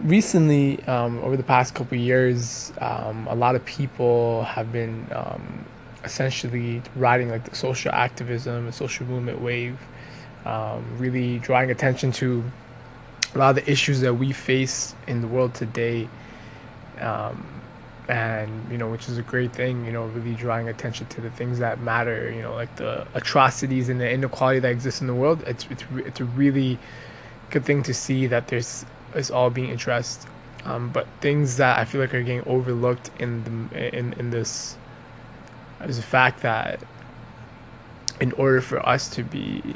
recently, over the past couple of years, a lot of people have been essentially riding like the social activism, the social movement wave, really drawing attention to a lot of the issues that we face in the world today, um, and which is a great thing. Really drawing attention to the things that matter. Like the atrocities and the inequality that exists in the world. It's a really good thing to see that is all being addressed. But things that I feel like are getting overlooked in this is the fact that in order for us to be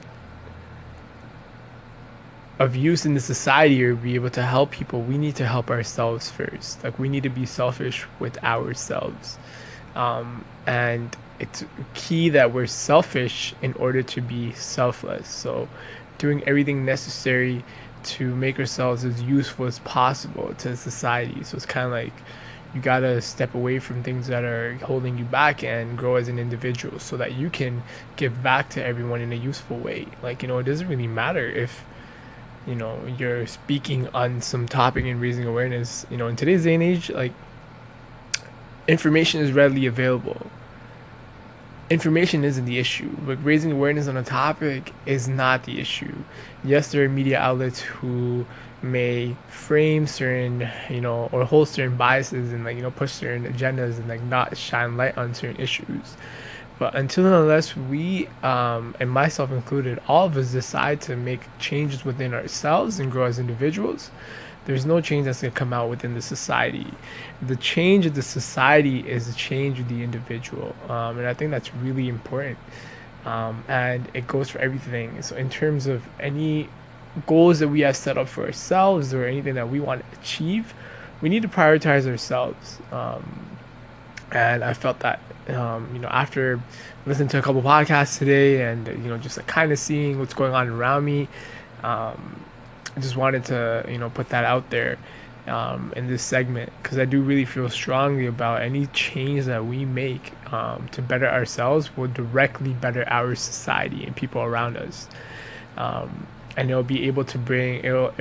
of use in the society or be able to help people, we need to help ourselves first. Like we need to be selfish with ourselves, and it's key that we're selfish in order to be selfless. So, doing everything necessary to make ourselves as useful as possible to society. So it's kind of like you gotta step away from things that are holding you back and grow as an individual so that you can give back to everyone in a useful way. Like, it doesn't really matter if you're speaking on some topic and raising awareness. In today's day and age, like, information is readily available. Information isn't the issue, but raising awareness on a topic is not the issue. Yes, there are media outlets who may frame certain, or hold certain biases and push certain agendas and not shine light on certain issues. But until and unless we, and myself included, all of us decide to make changes within ourselves and grow as individuals, there's no change that's going to come out within the society. The change of the society is the change of the individual. And I think that's really important. And it goes for everything. So in terms of any goals that we have set up for ourselves or anything that we want to achieve, we need to prioritize ourselves. And I felt that, after listening to a couple podcasts today and, just kind of seeing what's going on around me, I just wanted to, put that out there in this segment, because I do really feel strongly about any change that we make to better ourselves will directly better our society and people around us. And it'll be able to bring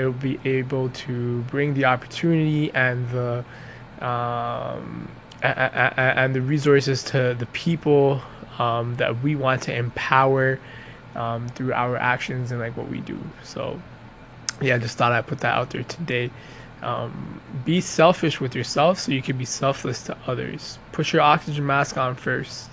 the opportunity and the resources to the people that we want to empower through our actions and what we do. So yeah, I just thought I'd put that out there today. Be selfish with yourself so you can be selfless to others. Put your oxygen mask on first.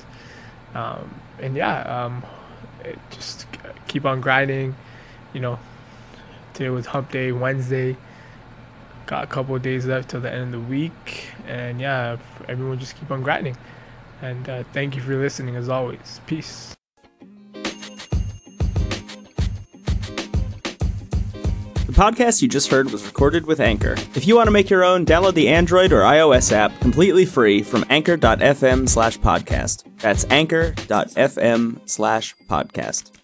Just keep on grinding. Today was hump day, Wednesday. Got a couple of days left till the end of the week. And yeah, everyone just keep on grinding. And thank you for listening as always. Peace. The podcast you just heard was recorded with Anchor. If you want to make your own, download the Android or iOS app completely free from anchor.fm/podcast. That's anchor.fm/podcast.